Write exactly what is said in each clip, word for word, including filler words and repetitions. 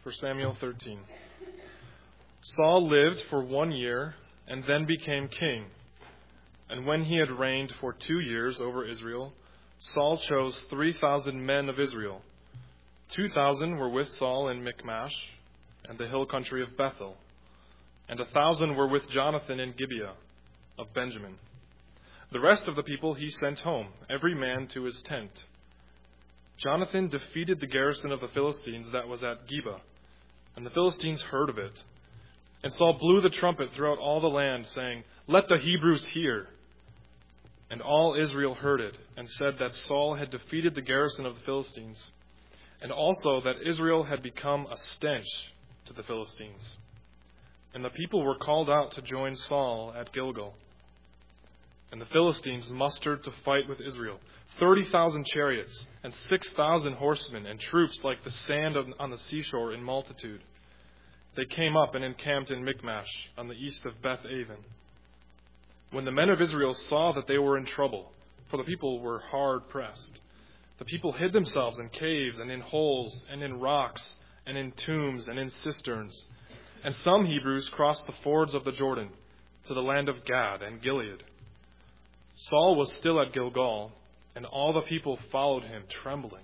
First Samuel thirteen. Saul lived for one year and then became king. And when he had reigned for two years over Israel, Saul chose three thousand men of Israel. Two thousand were with Saul in Michmash and the hill country of Bethel, and a thousand were with Jonathan in Gibeah of Benjamin. The rest of the people he sent home, every man to his tent. Jonathan defeated the garrison of the Philistines that was at Geba, and the Philistines heard of it. And Saul blew the trumpet throughout all the land, saying, "Let the Hebrews hear." And all Israel heard it, and said that Saul had defeated the garrison of the Philistines, and also that Israel had become a stench to the Philistines. And the people were called out to join Saul at Gilgal. And the Philistines mustered to fight with Israel, thirty thousand chariots, and six thousand horsemen, and troops like the sand on the seashore in multitude. They came up and encamped in Michmash, on the east of Beth-aven. When the men of Israel saw that they were in trouble, for the people were hard pressed, the people hid themselves in caves and in holes and in rocks and in tombs and in cisterns. And some Hebrews crossed the fords of the Jordan to the land of Gad and Gilead. Saul was still at Gilgal, and all the people followed him trembling.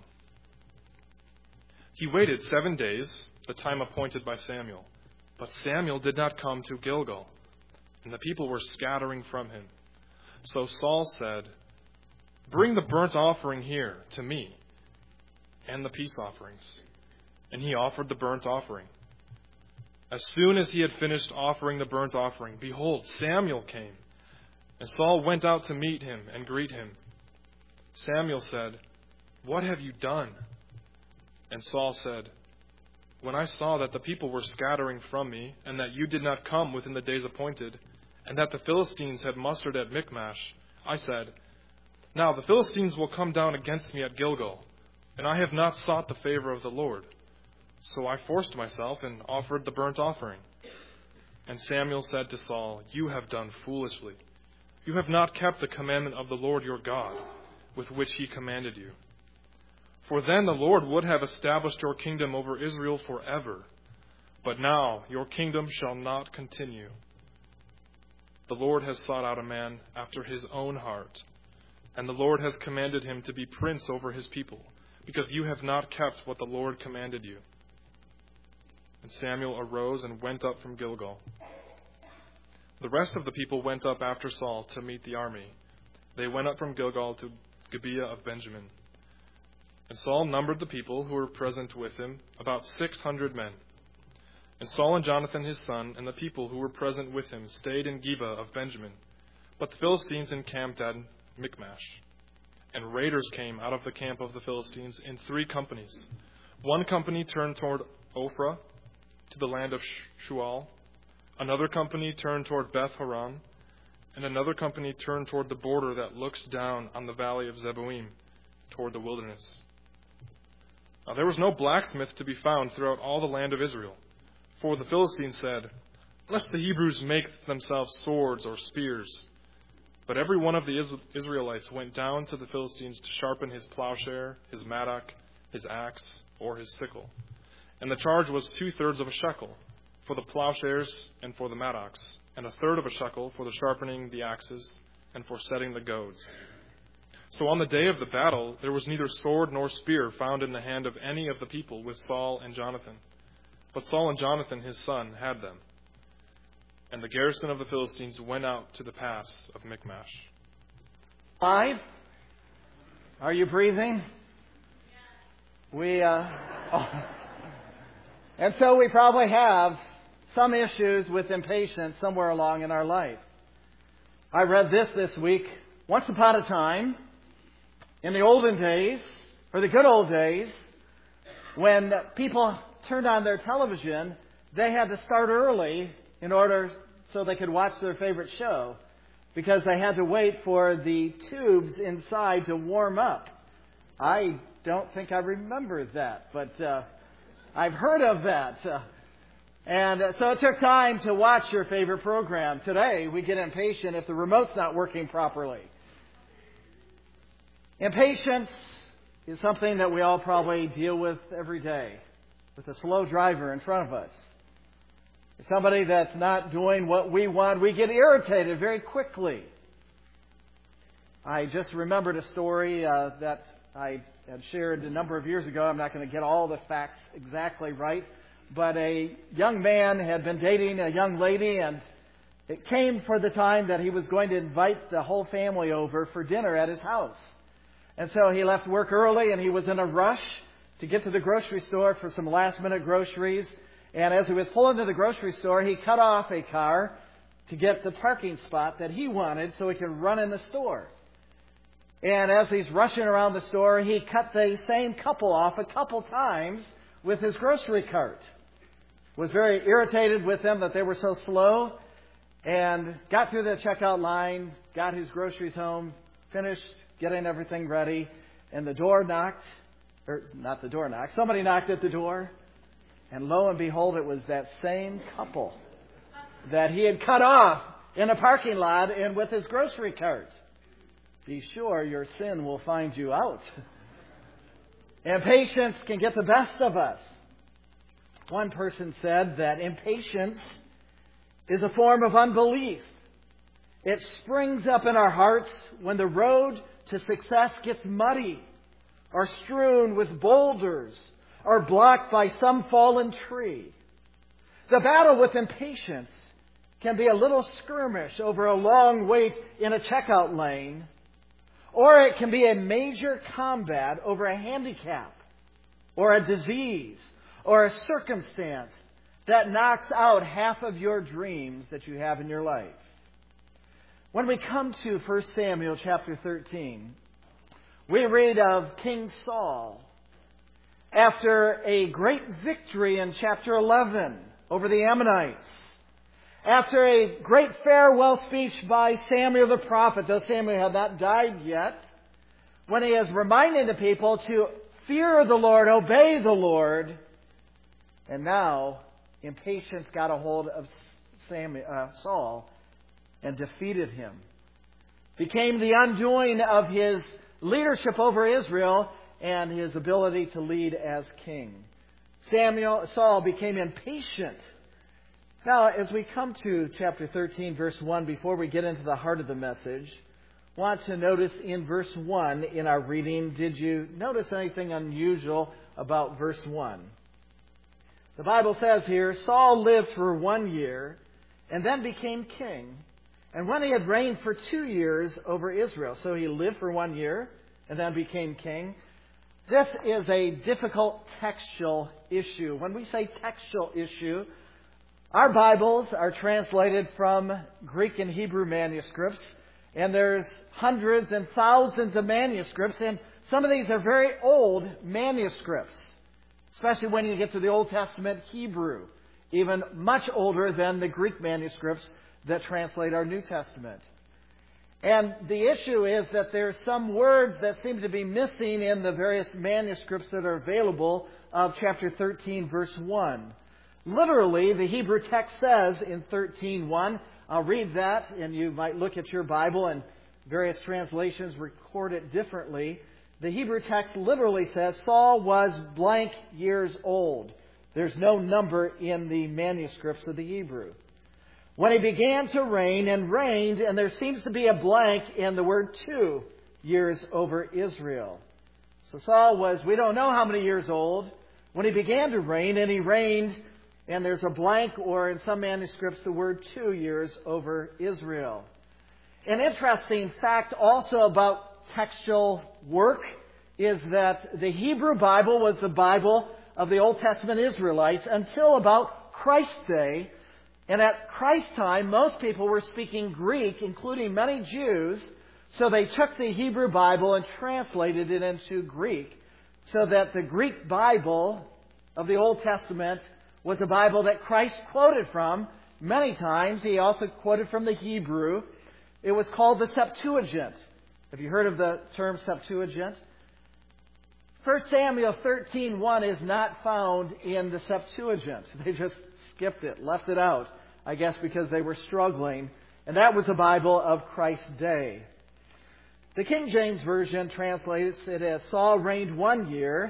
He waited seven days, the time appointed by Samuel. But Samuel did not come to Gilgal, and the people were scattering from him. So Saul said, "Bring the burnt offering here to me, and the peace offerings." And he offered the burnt offering. As soon as he had finished offering the burnt offering, behold, Samuel came. And Saul went out to meet him and greet him. Samuel said, "What have you done?" And Saul said, "When I saw that the people were scattering from me, and that you did not come within the days appointed, and that the Philistines had mustered at Michmash, I said, 'Now the Philistines will come down against me at Gilgal, and I have not sought the favor of the Lord.' So I forced myself and offered the burnt offering." And Samuel said to Saul, "You have done foolishly. You have not kept the commandment of the Lord your God, with which he commanded you. For then the Lord would have established your kingdom over Israel forever. But now your kingdom shall not continue. The Lord has sought out a man after his own heart, and the Lord has commanded him to be prince over his people, because you have not kept what the Lord commanded you." And Samuel arose and went up from Gilgal. The rest of the people went up after Saul to meet the army. They went up from Gilgal to Gibeah of Benjamin. And Saul numbered the people who were present with him, about six hundred men. And Saul and Jonathan his son and the people who were present with him stayed in Gibeah of Benjamin. But the Philistines encamped at Michmash. And raiders came out of the camp of the Philistines in three companies. One company turned toward Ophrah, to the land of Shual. Another company turned toward Beth Horon, and another company turned toward the border that looks down on the valley of Zeboim, toward the wilderness. Now there was no blacksmith to be found throughout all the land of Israel, for the Philistines said, "Lest the Hebrews make themselves swords or spears." But every one of the Israelites went down to the Philistines to sharpen his plowshare, his mattock, his axe, or his sickle. And the charge was two-thirds of a shekel for the plowshares and for the mattocks, and a third of a shekel for the sharpening the axes and for setting the goads. So on the day of the battle, there was neither sword nor spear found in the hand of any of the people with Saul and Jonathan. But Saul and Jonathan his son had them. And the garrison of the Philistines went out to the pass of Michmash. Five? Are you breathing? We, uh, oh. And so we probably have some issues with impatience somewhere along in our life. I read this this week. Once upon a time, in the olden days, or the good old days, when people turned on their television, they had to start early in order so they could watch their favorite show, because they had to wait for the tubes inside to warm up. I don't think I remember that, but uh, I've heard of that. Uh, and uh, so it took time to watch your favorite program. Today, we get impatient if the remote's not working properly. Impatience is something that we all probably deal with every day. with a slow driver in front of us. Somebody that's not doing what we want, we get irritated very quickly. I just remembered a story uh, that I had shared a number of years ago. I'm not going to get all the facts exactly right. But a young man had been dating a young lady, and it came for the time that he was going to invite the whole family over for dinner at his house. And so he left work early, and he was in a rush to get to the grocery store for some last-minute groceries. And as he was pulling to the grocery store, he cut off a car to get the parking spot that he wanted so he could run in the store. And as he's rushing around the store, he cut the same couple off a couple times with his grocery cart. Was very irritated with them that they were so slow, and got through the checkout line, got his groceries home, finished getting everything ready, and the door knocked, or not the door knocked, somebody knocked at the door, and lo and behold, it was that same couple that he had cut off in a parking lot and with his grocery cart. Be sure your sin will find you out. Impatience can get the best of us. One person said that impatience is a form of unbelief. It springs up in our hearts when the road to success gets muddy, or strewn with boulders, or blocked by some fallen tree. The battle with impatience can be a little skirmish over a long wait in a checkout lane, or it can be a major combat over a handicap, or a disease, or a circumstance that knocks out half of your dreams that you have in your life. When we come to First Samuel chapter thirteen, we read of King Saul after a great victory in chapter eleven over the Ammonites. After a great farewell speech by Samuel the prophet, though Samuel had not died yet, when he is reminding the people to fear the Lord, obey the Lord. And now, impatience got a hold of Samuel, uh, Saul and defeated him. Became the undoing of his leadership over Israel and his ability to lead as king. Samuel, Saul became impatient. Now, as we come to chapter thirteen, verse one, before we get into the heart of the message, I want to notice in verse one in our reading, did you notice anything unusual about verse one? The Bible says here, Saul lived for one year and then became king. And when he had reigned for two years over Israel, so he lived for one year and then became king. This is a difficult textual issue. When we say textual issue, our Bibles are translated from Greek and Hebrew manuscripts, and there's hundreds and thousands of manuscripts, and some of these are very old manuscripts, especially when you get to the Old Testament Hebrew, even much older than the Greek manuscripts that translate our New Testament. And the issue is that there's some words that seem to be missing in the various manuscripts that are available of chapter thirteen, verse one. Literally, the Hebrew text says in thirteen one, I'll read that, and you might look at your Bible, and various translations record it differently. The Hebrew text literally says, Saul was blank years old. There's no number in the manuscripts of the Hebrew. When he began to reign and reigned, and there seems to be a blank in the word two years over Israel. So Saul was, we don't know how many years old, when he began to reign, and he reigned, and there's a blank, or in some manuscripts, the word two years over Israel. An interesting fact also about textual work is that the Hebrew Bible was the Bible of the Old Testament Israelites until about Christ's day. And at Christ's time, most people were speaking Greek, including many Jews. So they took the Hebrew Bible and translated it into Greek, so that the Greek Bible of the Old Testament was a Bible that Christ quoted from many times. He also quoted from the Hebrew. It was called the Septuagint. Have you heard of the term Septuagint? First Samuel thirteen one is not found in the Septuagint. They just skipped it, left it out, I guess because they were struggling. And that was a Bible of Christ's day. The King James Version translates it as Saul reigned one year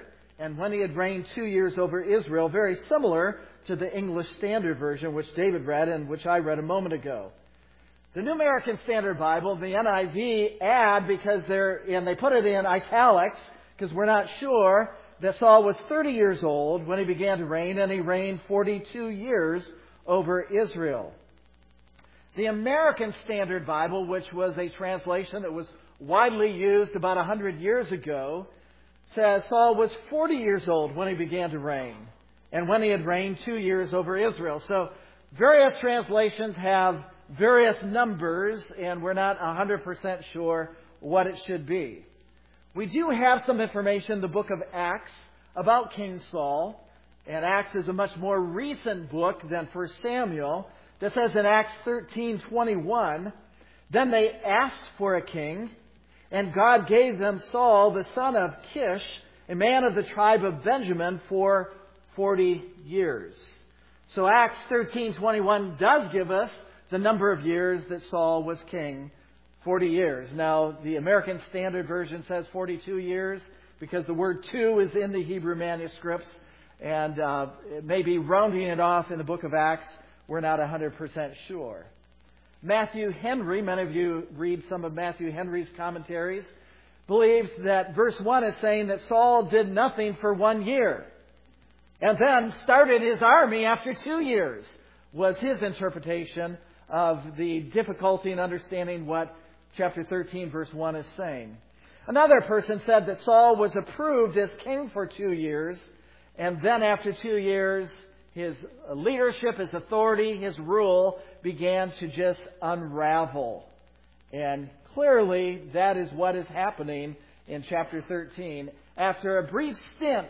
and when he had reigned two years over Israel, very similar to the English Standard Version, which David read and which I read a moment ago. The New American Standard Bible, the N I V, add, because they're, and they put it in italics, because we're not sure, that Saul was thirty years old when he began to reign, and he reigned forty-two years over Israel. The American Standard Bible, which was a translation that was widely used about one hundred years ago, says Saul was forty years old when he began to reign, and when he had reigned two years over Israel. So various translations have various numbers, and we're not one hundred percent sure what it should be. We do have some information in the book of Acts about King Saul, and Acts is a much more recent book than First Samuel. This says in Acts thirteen twenty-one, "Then they asked for a king, and God gave them Saul, the son of Kish, a man of the tribe of Benjamin, for forty years." So Acts thirteen twenty-one does give us the number of years that Saul was king, forty years. Now, the American Standard Version says forty-two years because the word two is in the Hebrew manuscripts, and uh, it may be rounding it off in the book of Acts. We're not one hundred percent sure. Matthew Henry, many of you read some of Matthew Henry's commentaries, believes that verse one is saying that Saul did nothing for one year and then started his army after two years, was his interpretation of the difficulty in understanding what chapter thirteen, verse one is saying. Another person said that Saul was approved as king for two years, and then after two years, his leadership, his authority, his rule began to just unravel. And clearly, that is what is happening in chapter thirteen. After a brief stint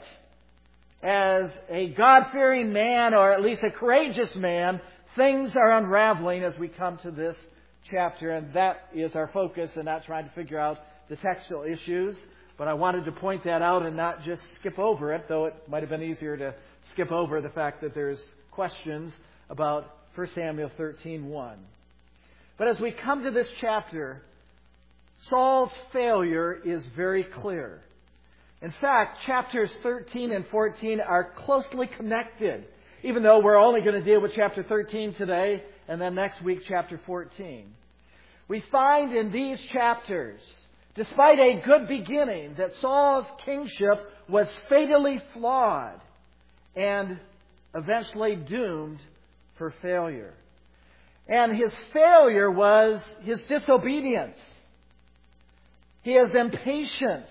as a God-fearing man, or at least a courageous man, things are unraveling as we come to this chapter. And that is our focus, and not trying to figure out the textual issues. But I wanted to point that out and not just skip over it, though it might have been easier to skip over the fact that there's questions about First Samuel thirteen one. But as we come to this chapter, Saul's failure is very clear. In fact, chapters thirteen and fourteen are closely connected, even though we're only going to deal with chapter thirteen today, and then next week chapter fourteen. We find in these chapters, despite a good beginning, that Saul's kingship was fatally flawed and eventually doomed for failure. And his failure was his disobedience, his impatience,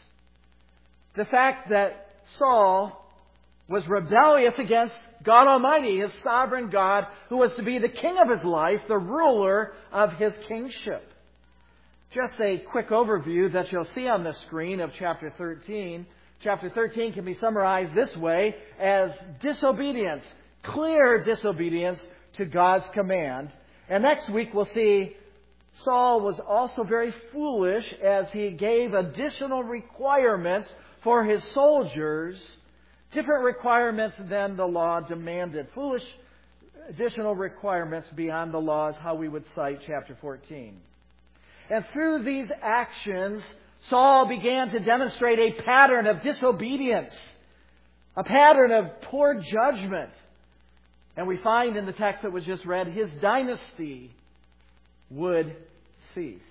the fact that Saul was rebellious against God Almighty, his sovereign God, who was to be the king of his life, the ruler of his kingship. Just a quick overview that you'll see on the screen of chapter thirteen. Chapter thirteen can be summarized this way as disobedience, clear disobedience to God's command. And next week we'll see Saul was also very foolish as he gave additional requirements for his soldiers, different requirements than the law demanded. Foolish additional requirements beyond the law is how we would cite chapter fourteen. And through these actions, Saul began to demonstrate a pattern of disobedience, a pattern of poor judgment. And we find in the text that was just read, his dynasty would cease.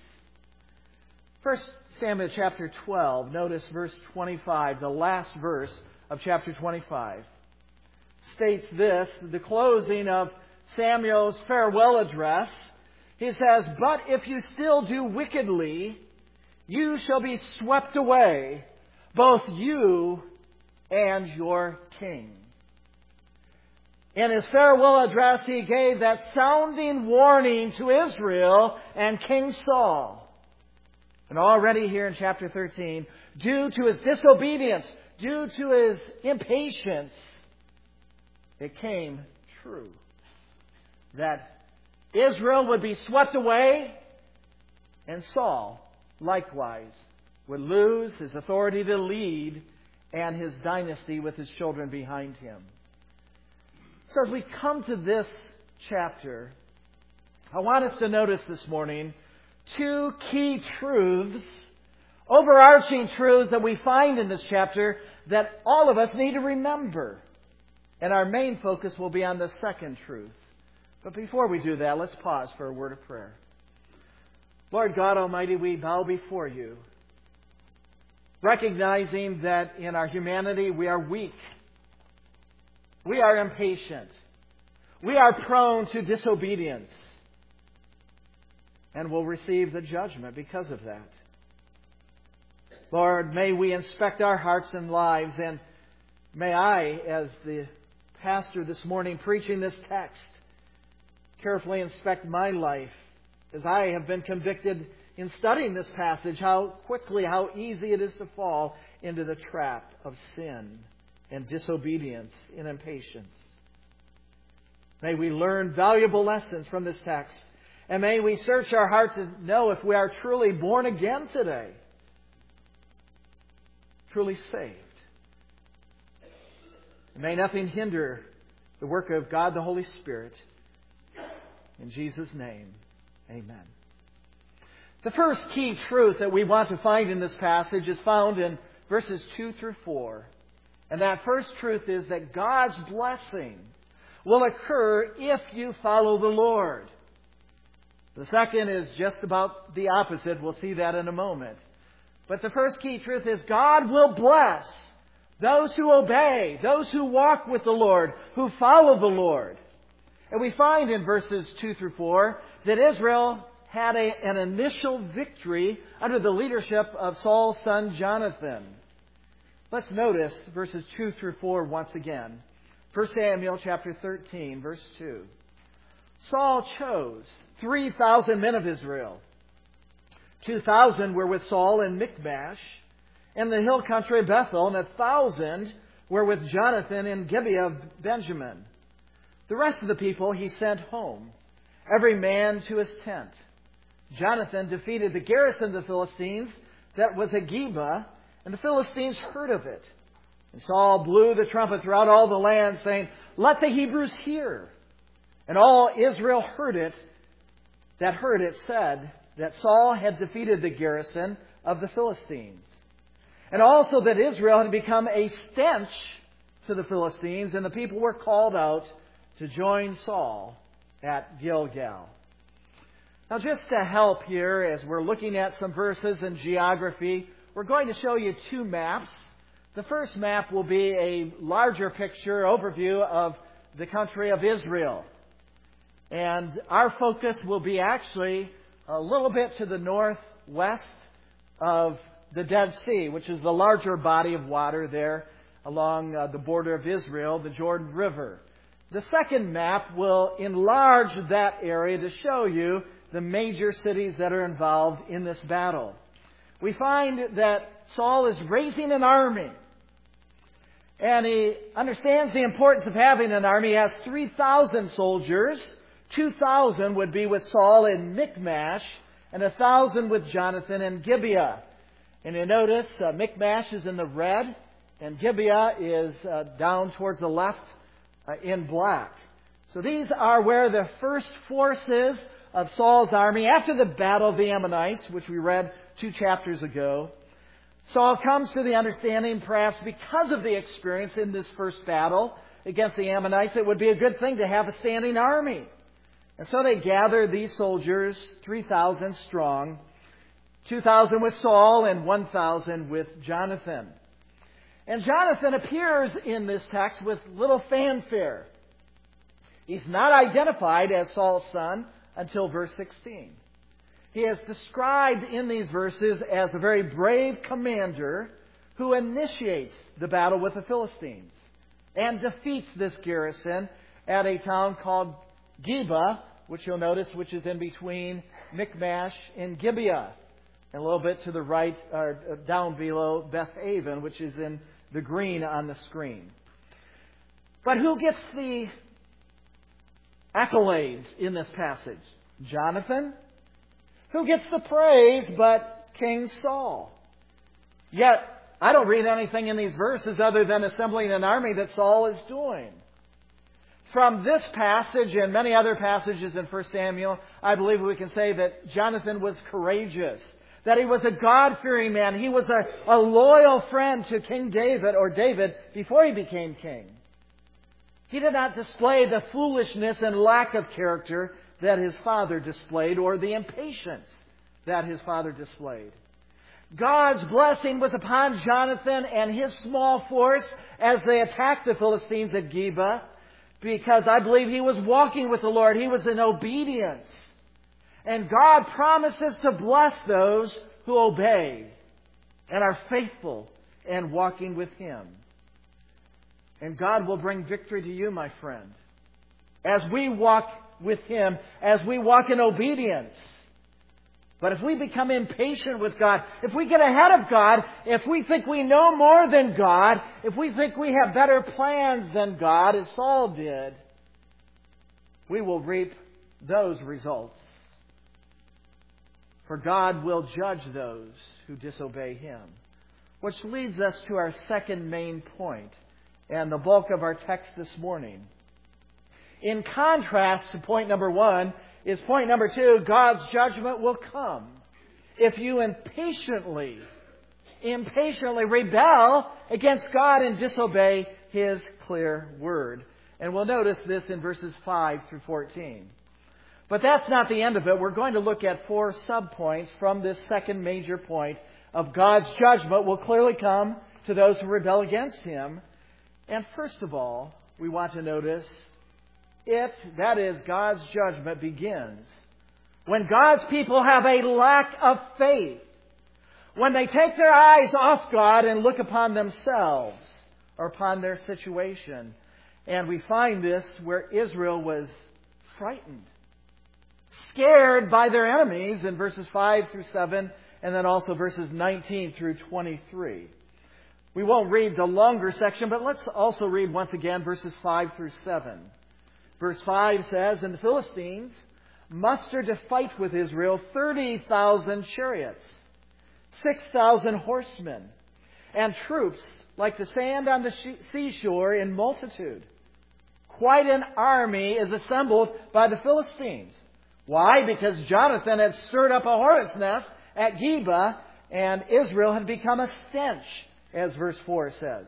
First Samuel chapter twelve, notice verse twenty-five, the last verse of chapter twenty-five, states this, the closing of Samuel's farewell address. He says, "But if you still do wickedly, you shall be swept away, both you and your king." In his farewell address, he gave that sounding warning to Israel and King Saul. And already here in chapter thirteen, due to his disobedience, due to his impatience, it came true that Israel would be swept away, and Saul likewise would lose his authority to lead and his dynasty with his children behind him. So as we come to this chapter, I want us to notice this morning two key truths, overarching truths that we find in this chapter that all of us need to remember. And our main focus will be on the second truth. But before we do that, let's pause for a word of prayer. Lord God Almighty, we bow before you, recognizing that in our humanity we are weak. We are impatient. We are prone to disobedience. And will receive the judgment because of that. Lord, may we inspect our hearts and lives, and may I, as the pastor this morning preaching this text, carefully inspect my life as I have been convicted in studying this passage, how quickly, how easy it is to fall into the trap of sin and disobedience and impatience. May we learn valuable lessons from this text, and may we search our hearts to know if we are truly born again today, truly saved. May nothing hinder the work of God the Holy Spirit. In Jesus' name, amen. The first key truth that we want to find in this passage is found in verses two through four. And that first truth is that God's blessing will occur if you follow the Lord. The second is just about the opposite. We'll see that in a moment. But the first key truth is God will bless those who obey, those who walk with the Lord, who follow the Lord. And we find in verses two through four that Israel had a, an initial victory under the leadership of Saul's son Jonathan. Let's notice verses two through four once again. First Samuel chapter thirteen, verse two. Saul chose three thousand men of Israel. Two thousand were with Saul in Michmash, in the hill country of Bethel, and a thousand were with Jonathan in Gibeah of Benjamin. The rest of the people he sent home, every man to his tent. Jonathan defeated the garrison of the Philistines that was at Geba, and the Philistines heard of it. And Saul blew the trumpet throughout all the land, saying, "Let the Hebrews hear." And all Israel heard it, that heard it said that Saul had defeated the garrison of the Philistines. And also that Israel had become a stench to the Philistines, and the people were called out to join Saul at Gilgal. Now, just to help here, as we're looking at some verses in geography, we're going to show you two maps. The first map will be a larger picture overview of the country of Israel. And our focus will be actually a little bit to the northwest of the Dead Sea, which is the larger body of water there along uh, the border of Israel, the Jordan River. The second map will enlarge that area to show you the major cities that are involved in this battle. We find that Saul is raising an army. And he understands the importance of having an army. He has three thousand soldiers. two thousand would be with Saul in Michmash, and one thousand with Jonathan in Gibeah. And you notice uh, Michmash is in the red, and Gibeah is uh, down towards the left uh, in black. So these are where the first forces of Saul's army, after the battle of the Ammonites, which we read two chapters ago, Saul comes to the understanding, perhaps because of the experience in this first battle against the Ammonites, it would be a good thing to have a standing army. And so they gathered these soldiers, three thousand strong, two thousand with Saul and one thousand with Jonathan. And Jonathan appears in this text with little fanfare. He's not identified as Saul's son until verse sixteen. He is described in these verses as a very brave commander who initiates the battle with the Philistines and defeats this garrison at a town called Geba, which you'll notice, which is in between Michmash and Gibeah, and a little bit to the right, or down below Beth Aven, which is in the green on the screen. But who gets the accolades in this passage? Jonathan. Who gets the praise but King Saul? Yet, I don't read anything in these verses other than assembling an army that Saul is doing. From this passage and many other passages in First Samuel, I believe we can say that Jonathan was courageous, that he was a God-fearing man. He was a, a loyal friend to King David, or David, before he became king. He did not display the foolishness and lack of character that his father displayed, or the impatience that his father displayed. God's blessing was upon Jonathan and his small force as they attacked the Philistines at Geba, because I believe he was walking with the Lord. He was in obedience. And God promises to bless those who obey and are faithful and walking with Him. And God will bring victory to you, my friend, as we walk with Him, as we walk in obedience. But if we become impatient with God, if we get ahead of God, if we think we know more than God, if we think we have better plans than God, as Saul did, we will reap those results. For God will judge those who disobey Him. Which leads us to our second main point, and the bulk of our text this morning. In contrast to point number one, is point number two, God's judgment will come if you impatiently, impatiently rebel against God and disobey His clear word. And we'll notice this in verses five through fourteen. But that's not the end of it. We're going to look at four subpoints from this second major point of God's judgment will clearly come to those who rebel against Him. And first of all, we want to notice it, that is, God's judgment begins when God's people have a lack of faith. When they take their eyes off God and look upon themselves or upon their situation. And we find this where Israel was frightened, scared by their enemies in verses five through seven, and then also verses nineteen through twenty-three. We won't read the longer section, but let's also read once again verses five through seven. Verse five says, "And the Philistines mustered to fight with Israel thirty thousand chariots, six thousand horsemen, and troops like the sand on the seashore in multitude. Quite an army is assembled by the Philistines." Why? Because Jonathan had stirred up a hornet's nest at Geba, and Israel had become a stench, as verse four says.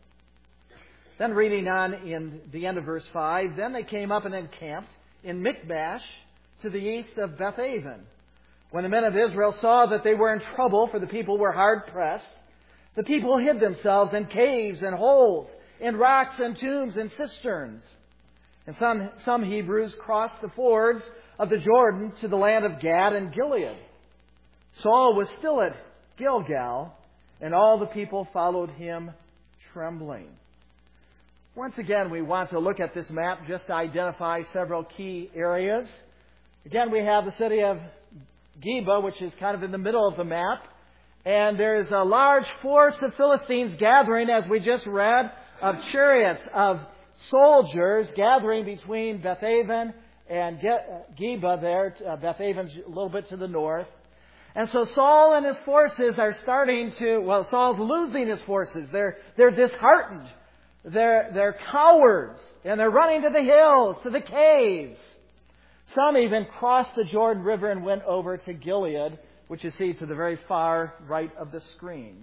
Then reading on in the end of verse five, "Then they came up and encamped in Michmash to the east of Bethaven. When the men of Israel saw that they were in trouble, for the people were hard pressed, the people hid themselves in caves and holes, in rocks and tombs and cisterns. And some, some Hebrews crossed the fords of the Jordan to the land of Gad and Gilead. Saul was still at Gilgal, and all the people followed him trembling." Once again, we want to look at this map just to identify several key areas. Again, we have the city of Geba, which is kind of in the middle of the map. And there's a large force of Philistines gathering, as we just read, of chariots, of soldiers gathering between Bethaven and Geba there. Uh, Bethaven's a little bit to the north. And so Saul and his forces are starting to, well, Saul's losing his forces. They're, they're disheartened. They're, they're cowards, and they're running to the hills, to the caves. Some even crossed the Jordan River and went over to Gilead, which you see to the very far right of the screen,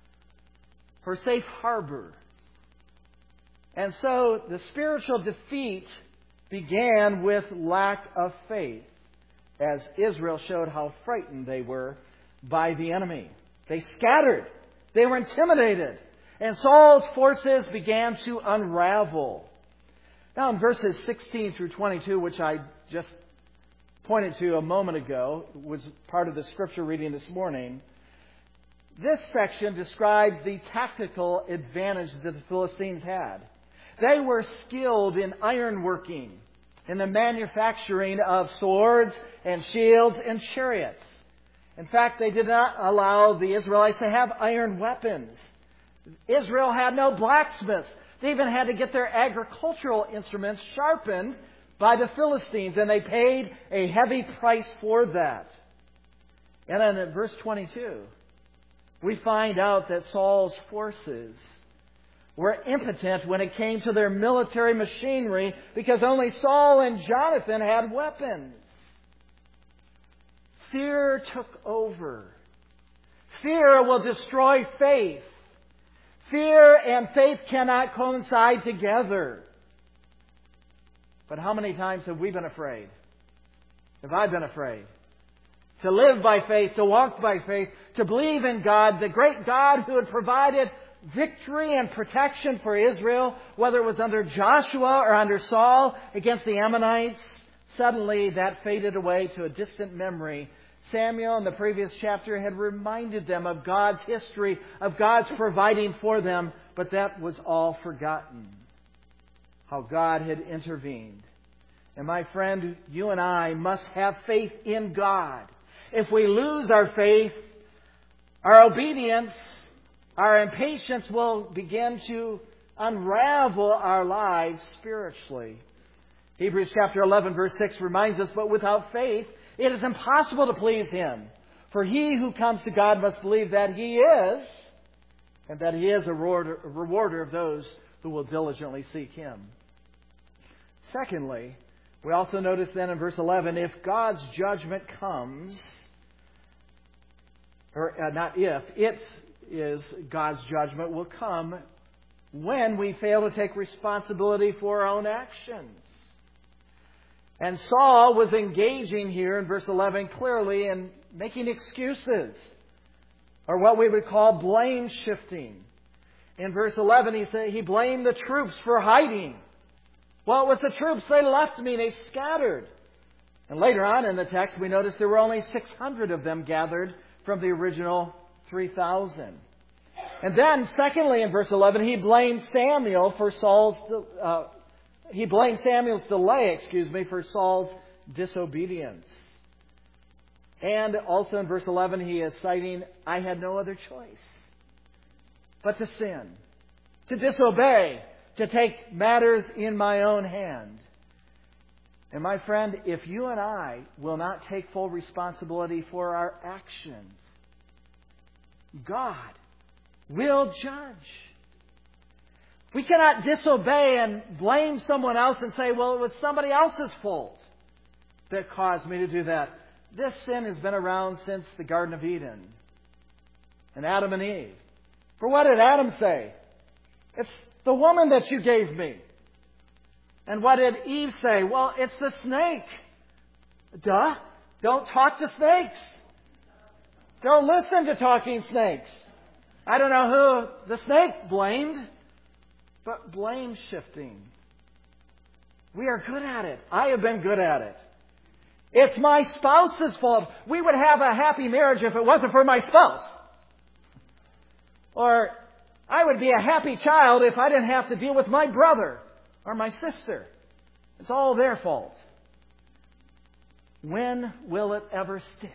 for safe harbor. And so the spiritual defeat began with lack of faith, as Israel showed how frightened they were by the enemy. They scattered. They were intimidated. And Saul's forces began to unravel. Now in verses sixteen through twenty-two, which I just pointed to a moment ago, was part of the scripture reading this morning, this section describes the tactical advantage that the Philistines had. They were skilled in ironworking, in the manufacturing of swords and shields and chariots. In fact, they did not allow the Israelites to have iron weapons. Israel had no blacksmiths. They even had to get their agricultural instruments sharpened by the Philistines, and they paid a heavy price for that. And then in verse twenty-two, we find out that Saul's forces were impotent when it came to their military machinery, because only Saul and Jonathan had weapons. Fear took over fear will destroy faith. Fear and faith cannot coincide together. But how many times have we been afraid? Have I been afraid? To live by faith, to walk by faith, to believe in God, the great God who had provided victory and protection for Israel, whether it was under Joshua or under Saul against the Ammonites. Suddenly that faded away to a distant memory. Samuel in the previous chapter had reminded them of God's history, of God's providing for them, but that was all forgotten. How God had intervened. And my friend, you and I must have faith in God. If we lose our faith, our obedience, our impatience will begin to unravel our lives spiritually. Hebrews chapter eleven verse six reminds us, but without faith it is impossible to please Him. For he who comes to God must believe that He is, and that He is a rewarder, a rewarder of those who will diligently seek Him. Secondly, we also notice then in verse eleven, if God's judgment comes, or uh, not if, it is God's judgment will come when we fail to take responsibility for our own actions. And Saul was engaging here in verse eleven clearly in making excuses, or what we would call blame shifting. In verse eleven, he said he blamed the troops for hiding. Well, it was the troops. They left me. They scattered. And later on in the text, we notice there were only six hundred of them gathered from the original three thousand. And then, secondly, in verse eleven, he blamed Samuel for Saul's. Uh, he blamed Samuel's delay, excuse me, for Saul's disobedience. And also in verse eleven, he is citing, I had no other choice but to sin, to disobey, to take matters in my own hand. And my friend, if you and I will not take full responsibility for our actions, God will judge. We cannot disobey and blame someone else and say, well, it was somebody else's fault that caused me to do that. This sin has been around since the Garden of Eden and Adam and Eve. For what did Adam say? It's the woman that you gave me. And what did Eve say? Well, it's the snake. Duh. Don't talk to snakes. Don't listen to talking snakes. I don't know who the snake blamed, but blame shifting. We are good at it. I have been good at it. It's my spouse's fault. We would have a happy marriage if it wasn't for my spouse. Or I would be a happy child if I didn't have to deal with my brother or my sister. It's all their fault. When will it ever stick?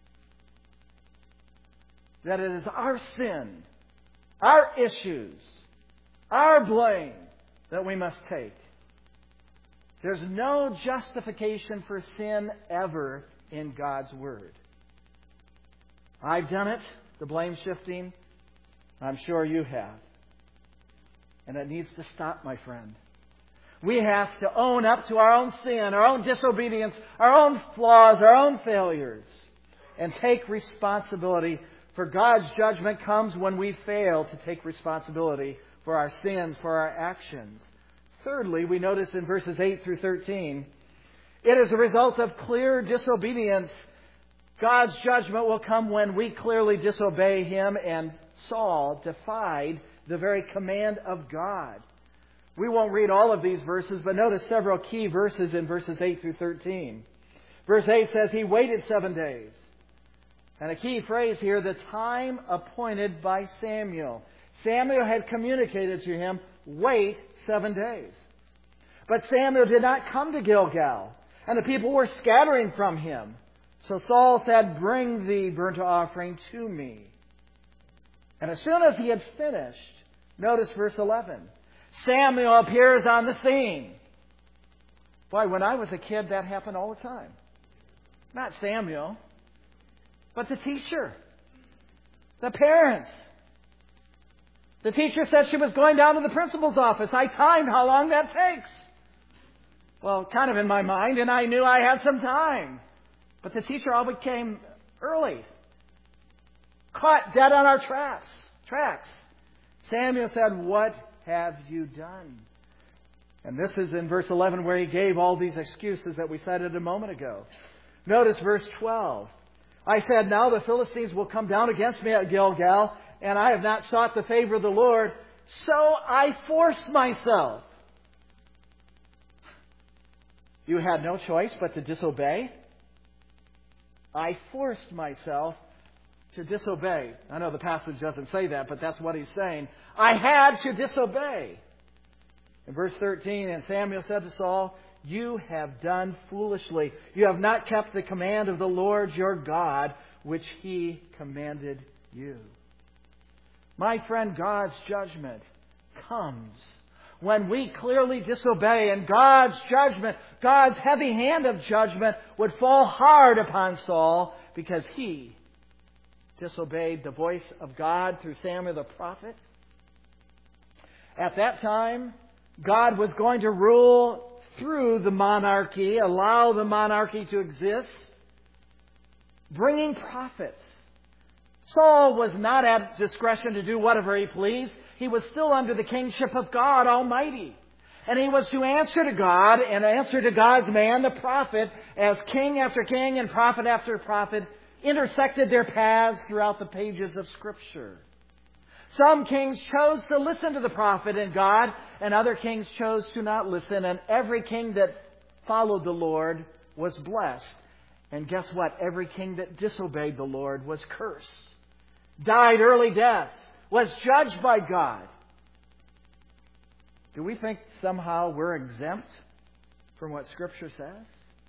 That it is our sin, our issues, our blame that we must take. There's no justification for sin ever in God's Word. I've done it, the blame shifting. I'm sure you have. And it needs to stop, my friend. We have to own up to our own sin, our own disobedience, our own flaws, our own failures, and take responsibility. For God's judgment comes when we fail to take responsibility for our sins, for our actions. Thirdly, we notice in verses eight through thirteen, it is a result of clear disobedience. God's judgment will come when we clearly disobey Him, and Saul defied the very command of God. We won't read all of these verses, but notice several key verses in verses eight through thirteen. Verse eight says, he waited seven days. And a key phrase here, the time appointed by Samuel. Samuel had communicated to him, wait seven days. But Samuel did not come to Gilgal, and the people were scattering from him. So Saul said, bring the burnt offering to me. And as soon as he had finished, notice verse eleven. Samuel appears on the scene. Boy, when I was a kid, that happened all the time. Not Samuel, but the teacher, the parents. The teacher said she was going down to the principal's office. I timed how long that takes. Well, kind of in my mind, and I knew I had some time. But the teacher always came early. caught dead on our tracks. Tracks. Samuel said, "What have you done?" And this is in verse eleven where he gave all these excuses that we cited a moment ago. Notice verse twelve. "I said, now the Philistines will come down against me at Gilgal, and I have not sought the favor of the Lord, so I forced myself." You had no choice but to disobey. I forced myself to disobey. I know the passage doesn't say that, but that's what he's saying. I had to disobey. In verse thirteen, "And Samuel said to Saul, you have done foolishly. You have not kept the command of the Lord your God, which He commanded you." My friend, God's judgment comes when we clearly disobey, and God's judgment, God's heavy hand of judgment would fall hard upon Saul because he disobeyed the voice of God through Samuel the prophet. At that time, God was going to rule through the monarchy, allow the monarchy to exist, bringing prophets. Saul was not at discretion to do whatever he pleased. He was still under the kingship of God Almighty. And he was to answer to God and answer to God's man, the prophet, as king after king and prophet after prophet intersected their paths throughout the pages of Scripture. Some kings chose to listen to the prophet and God, and other kings chose to not listen. And every king that followed the Lord was blessed. And guess what? Every king that disobeyed the Lord was cursed, died early deaths, was judged by God. Do we think somehow we're exempt from what Scripture says?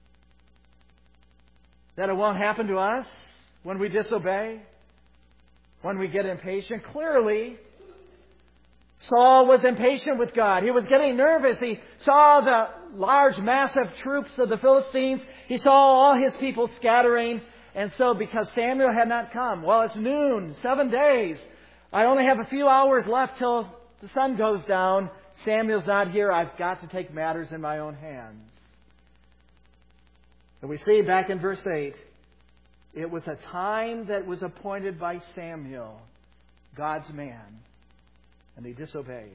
That it won't happen to us when we disobey? When we get impatient? Clearly, Saul was impatient with God. He was getting nervous. He saw the large, massive troops of the Philistines. He saw all his people scattering. And so, because Samuel had not come, well, it's noon, seven days. I only have a few hours left till the sun goes down. Samuel's not here. I've got to take matters in my own hands. And we see back in verse eight, it was a time that was appointed by Samuel, God's man, and he disobeyed.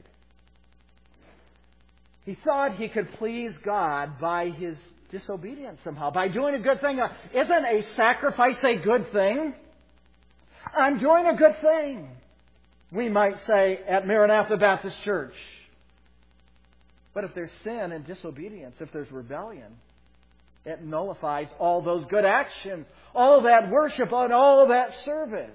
He thought he could please God by his disobedience somehow, by doing a good thing. Isn't a sacrifice a good thing? I'm doing a good thing, we might say at Maranatha Baptist Church. But if there's sin and disobedience, if there's rebellion, it nullifies all those good actions, all that worship, and all that service.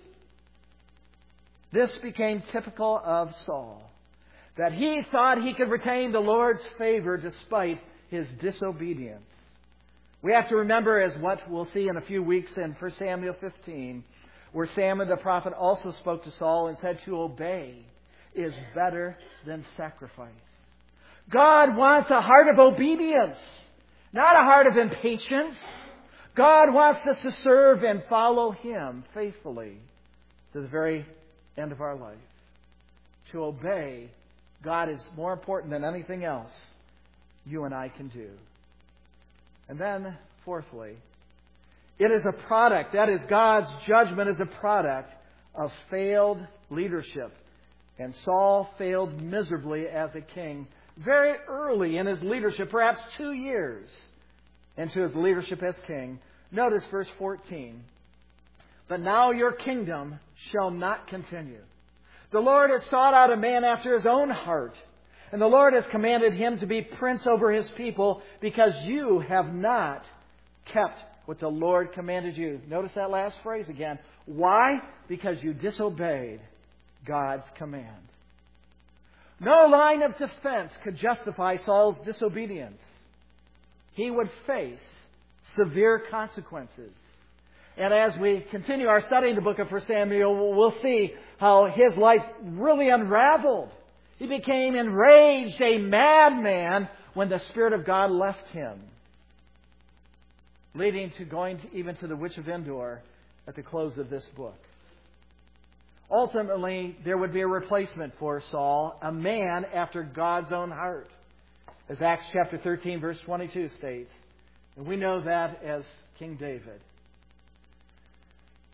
This became typical of Saul, that he thought he could retain the Lord's favor despite his disobedience. We have to remember, as what we'll see in a few weeks in First Samuel fifteen, where Samuel the prophet also spoke to Saul and said to obey is better than sacrifice. God wants a heart of obedience, not a heart of impatience. God wants us to serve and follow Him faithfully to the very end of our life. To obey God is more important than anything else you and I can do. And then, fourthly, it is a product, that is, God's judgment is a product of failed leadership. And Saul failed miserably as a king very early in his leadership, perhaps two years into his leadership as king. Notice verse fourteen. But now your kingdom shall not continue. The Lord has sought out a man after His own heart, and the Lord has commanded him to be prince over His people, because you have not kept what the Lord commanded you. Notice that last phrase again. Why? Because you disobeyed God's command. No line of defense could justify Saul's disobedience. He would face severe consequences. And as we continue our study in the book of First Samuel, we'll see how his life really unraveled. He became enraged, a madman, when the Spirit of God left him, leading to going to, even to the witch of Endor at the close of this book. Ultimately, there would be a replacement for Saul, a man after God's own heart, as Acts chapter thirteen, verse twenty-two states. And we know that as King David.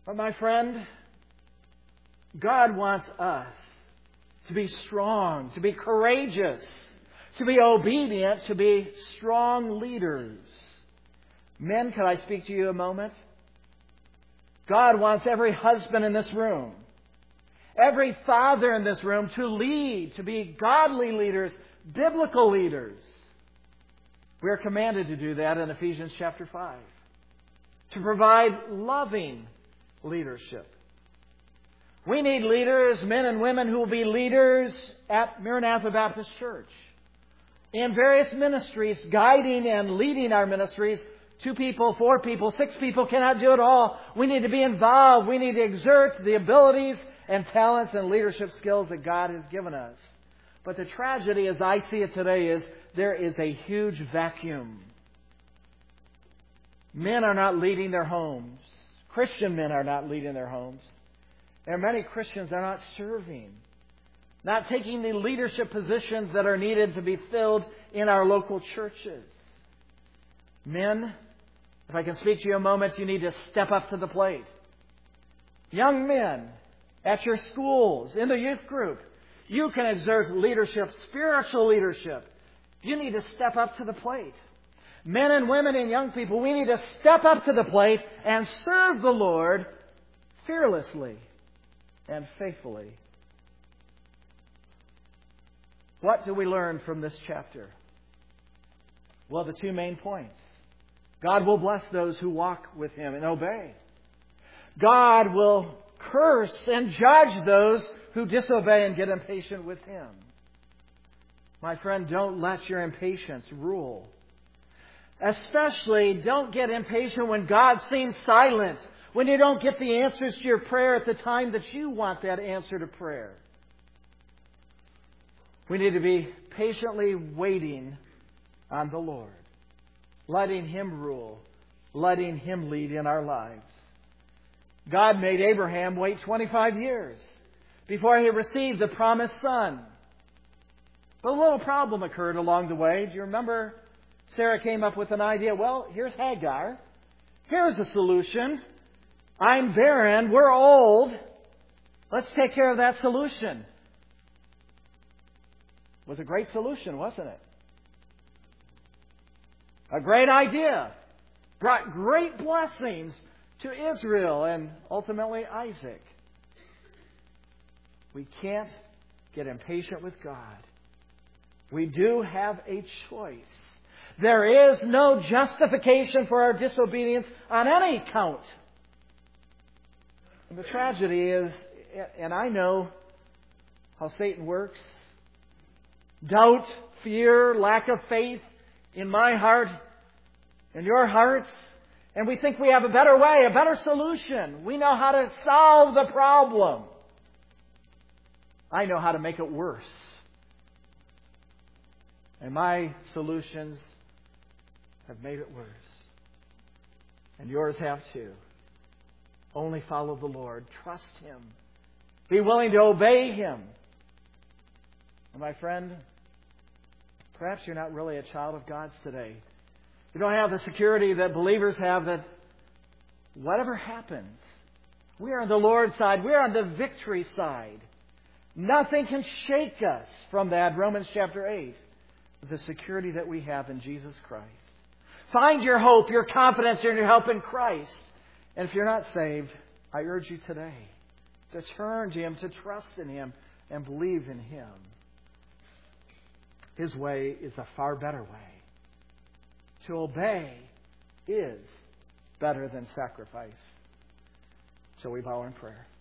But my friend, God wants us to be strong, to be courageous, to be obedient, to be strong leaders. Men, could I speak to you a moment? God wants every husband in this room, every father in this room to lead, to be godly leaders, biblical leaders. We are commanded to do that in Ephesians chapter five. To provide loving leadership. We need leaders, men and women who will be leaders at Maranatha Baptist Church. In various ministries, guiding and leading our ministries. Two people, four people, six people cannot do it all. We need to be involved. We need to exert the abilities and talents and leadership skills that God has given us. But the tragedy, as I see it today, is there is a huge vacuum. Men are not leading their homes. Christian men are not leading their homes. There are many Christians that are not serving, not taking the leadership positions that are needed to be filled in our local churches. Men, if I can speak to you a moment, you need to step up to the plate. Young men, at your schools, in the youth group, you can exert leadership, spiritual leadership. You need to step up to the plate. Men and women and young people, we need to step up to the plate and serve the Lord fearlessly and faithfully. What do we learn from this chapter? Well, the two main points. God will bless those who walk with Him and obey. God will curse and judge those who disobey and get impatient with Him. My friend, don't let your impatience rule. Especially, don't get impatient when God seems silent, when you don't get the answers to your prayer at the time that you want that answer to prayer. We need to be patiently waiting on the Lord, letting Him rule, letting Him lead in our lives. God made Abraham wait twenty-five years before he received the promised son. But a little problem occurred along the way. Do you remember Sarah came up with an idea? Well, here's Hagar. Here's a solution. I'm barren. We're old. Let's take care of that solution. It was a great solution, wasn't it? A great idea. Brought great blessings to Israel and ultimately Isaac. We can't get impatient with God. We do have a choice. There is no justification for our disobedience on any count. And the tragedy is, and I know how Satan works, doubt, fear, lack of faith in my heart, in your hearts, and we think we have a better way, a better solution. We know how to solve the problem. I know how to make it worse. And my solutions have made it worse. And yours have too. Only follow the Lord. Trust Him. Be willing to obey Him. And my friend, perhaps you're not really a child of God's today. You don't have the security that believers have that whatever happens, we are on the Lord's side. We're on the victory side. Nothing can shake us from that, Romans chapter eight, the security that we have in Jesus Christ. Find your hope, your confidence, and your help in Christ. And if you're not saved, I urge you today to turn to Him, to trust in Him, and believe in Him. His way is a far better way. To obey is better than sacrifice. Shall we bow in prayer?